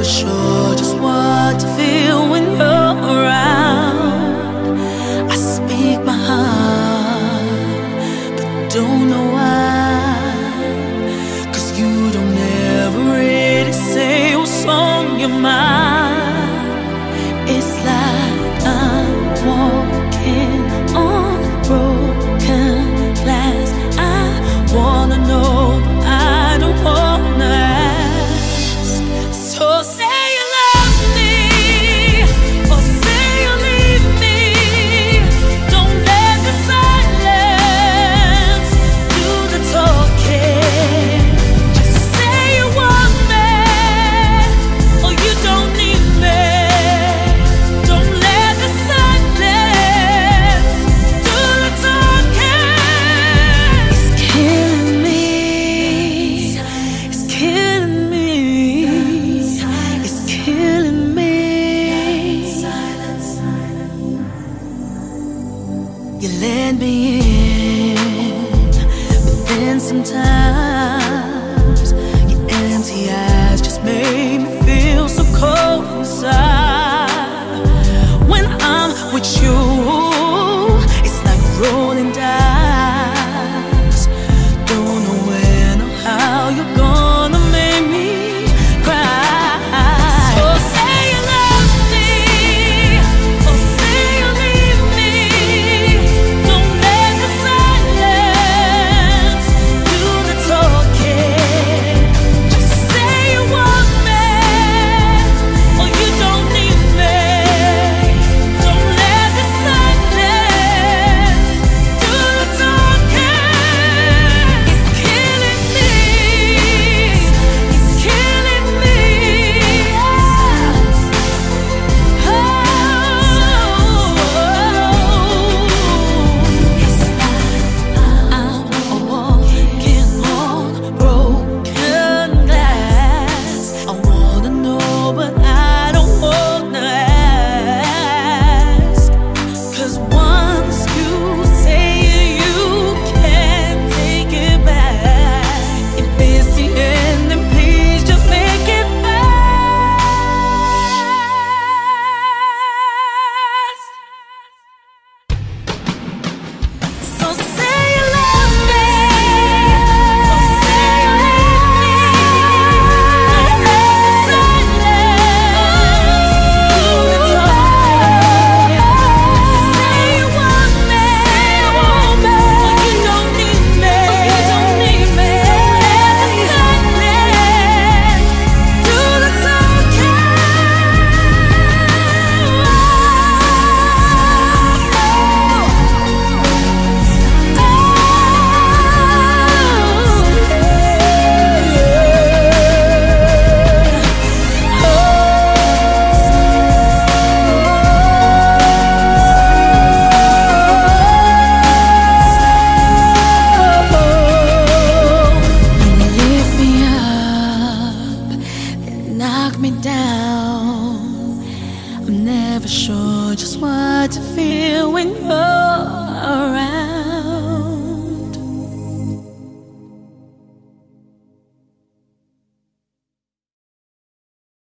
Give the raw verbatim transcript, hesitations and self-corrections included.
sure just what to feel when you're around. I speak my heart, but don't know why. Cause you don't ever really say what's on your mind. It's like I'm walking on broken glass. I wanna know, but I don't wanna ask. So say you love me, or say you leave me. Don't let the silence do the talking. Just say you want me, or you don't need me. Don't let the silence do the talking. It's killing me. It's killing me. It's killing me. You let me in, but then sometimes your empty eyes just make me feel so cold inside. When I'm with you, it's like rolling dice. Don't know when or how you're gonna make me cry. So say you love me, or say you leave me. Don't let the silence do the talking. Just say you want me, or you don't need me. Don't let the silence do the talking. It's killing me. It's killing me. Oh, it's like I'm walking on broken glass. I wanna know, but I don't wanna ask. Cause once you say you can't take it back, if it's the end, then please just make it fast. So say you love me, or say you leave me. Don't let the silence do the talking. Say you want me, or you don't need me. Don't let the silence do the lift me up and knock me down. I'm never sure just what to feel when you're